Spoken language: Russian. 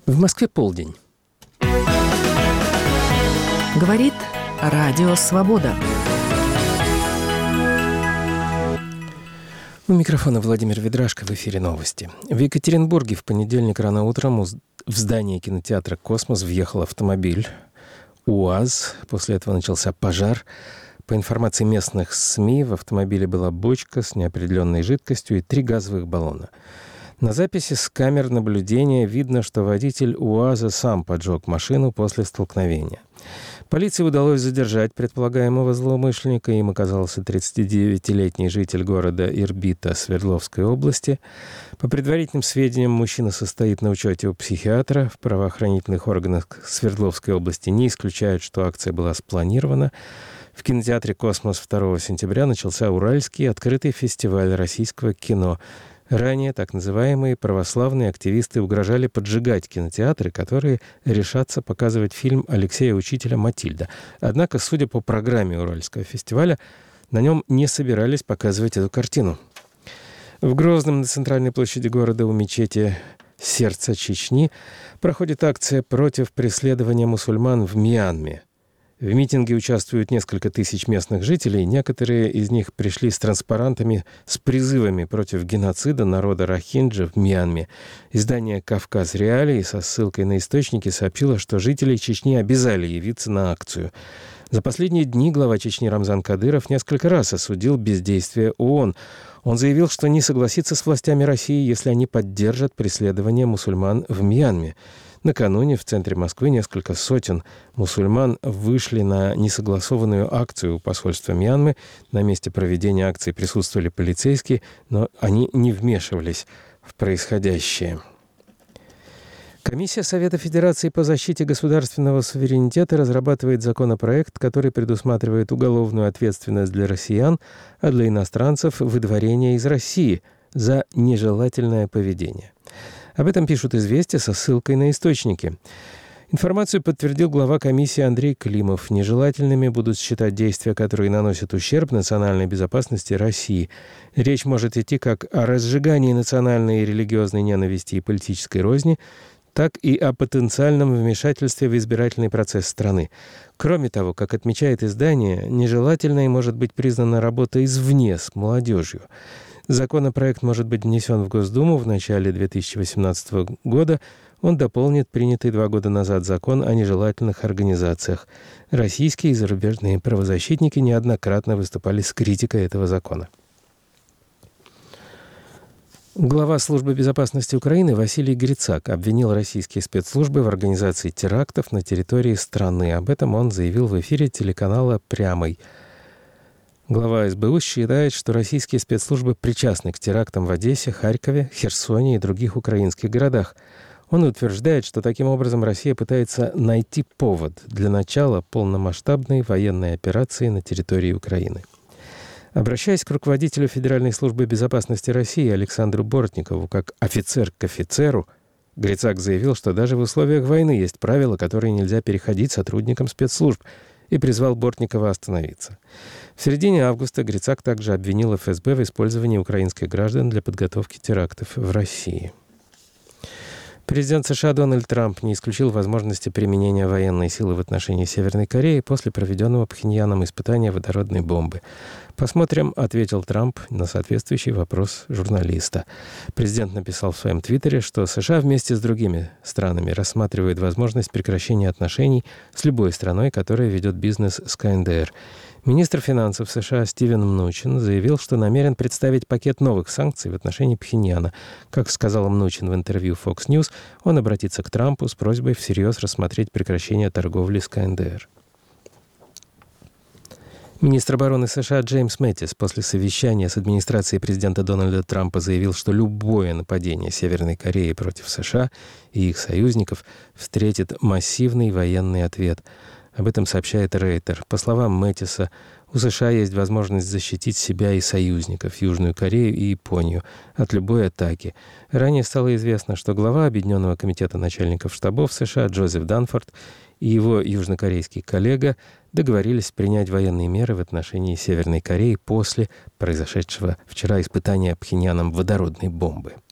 В Москве полдень. Говорит Радио Свобода. У микрофона Владимир Ведрашко, в эфире новости. В Екатеринбурге в понедельник рано утром в здание кинотеатра «Космос» въехал автомобиль УАЗ. После этого начался пожар. По информации местных СМИ, в автомобиле была бочка с неопределенной жидкостью и 3 газовых баллона. На записи с камер наблюдения видно, что водитель УАЗа сам поджег машину после столкновения. Полиции удалось задержать предполагаемого злоумышленника. Им оказался 39-летний житель города Ирбита Свердловской области. По предварительным сведениям, мужчина состоит на учете у психиатра. В правоохранительных органах Свердловской области не исключают, что акция была спланирована. В кинотеатре «Космос» 2 сентября начался Уральский открытый фестиваль российского кино. Ранее так называемые православные активисты угрожали поджигать кинотеатры, которые решатся показывать фильм Алексея Учителя «Матильда». Однако, судя по программе Уральского фестиваля, на нем не собирались показывать эту картину. В Грозном на центральной площади города у мечети «Сердце Чечни» проходит акция против преследования мусульман в Мьянме. В митинге участвуют несколько тысяч местных жителей. Некоторые из них пришли с транспарантами с призывами против геноцида народа рохинджа в Мьянме. Издание «Кавказ Реалии» со ссылкой на источники сообщило, что жителей Чечни обязали явиться на акцию. За последние дни глава Чечни Рамзан Кадыров несколько раз осудил бездействие ООН. Он заявил, что не согласится с властями России, если они поддержат преследование мусульман в Мьянме. Накануне в центре Москвы несколько сотен мусульман вышли на несогласованную акцию у посольства Мьянмы. На месте проведения акции присутствовали полицейские, но они не вмешивались в происходящее. Комиссия Совета Федерации по защите государственного суверенитета разрабатывает законопроект, который предусматривает уголовную ответственность для россиян, а для иностранцев – выдворение из России за нежелательное поведение. Об этом пишут «Известия» со ссылкой на источники. Информацию подтвердил глава комиссии Андрей Климов. Нежелательными будут считать действия, которые наносят ущерб национальной безопасности России. Речь может идти как о разжигании национальной и религиозной ненависти и политической розни, так и о потенциальном вмешательстве в избирательный процесс страны. Кроме того, как отмечает издание, нежелательной может быть признана работа извне с молодежью. Законопроект может быть внесен в Госдуму в начале 2018 года. Он дополнит принятый 2 года назад закон о нежелательных организациях. Российские и зарубежные правозащитники неоднократно выступали с критикой этого закона. Глава Службы безопасности Украины Василий Грицак обвинил российские спецслужбы в организации терактов на территории страны. Об этом он заявил в эфире телеканала «Прямый». Глава СБУ считает, что российские спецслужбы причастны к терактам в Одессе, Харькове, Херсоне и других украинских городах. Он утверждает, что таким образом Россия пытается найти повод для начала полномасштабной военной операции на территории Украины. Обращаясь к руководителю Федеральной службы безопасности России Александру Бортникову как офицер к офицеру, Грицак заявил, что даже в условиях войны есть правила, которые нельзя переходить сотрудникам спецслужб, и призвал Бортникова остановиться. В середине августа Грицак также обвинил ФСБ в использовании украинских граждан для подготовки терактов в России. Президент США Дональд Трамп не исключил возможности применения военной силы в отношении Северной Кореи после проведенного Пхеньяном испытания водородной бомбы. «Посмотрим», — ответил Трамп на соответствующий вопрос журналиста. Президент написал в своем твиттере, что США вместе с другими странами рассматривают возможность прекращения отношений с любой страной, которая ведет бизнес с КНДР. Министр финансов США Стивен Мнучин заявил, что намерен представить пакет новых санкций в отношении Пхеньяна. Как сказал Мнучин в интервью Fox News, он обратится к Трампу с просьбой всерьез рассмотреть прекращение торговли с КНДР. Министр обороны США Джеймс Мэттис после совещания с администрацией президента Дональда Трампа заявил, что любое нападение Северной Кореи против США и их союзников встретит массивный военный ответ. Об этом сообщает Рейтер. По словам Мэттиса, у США есть возможность защитить себя и союзников, Южную Корею и Японию, от любой атаки. Ранее стало известно, что глава Объединенного комитета начальников штабов США Джозеф Данфорд и его южнокорейский коллега договорились принять военные меры в отношении Северной Кореи после произошедшего вчера испытания Пхеньяном водородной бомбы.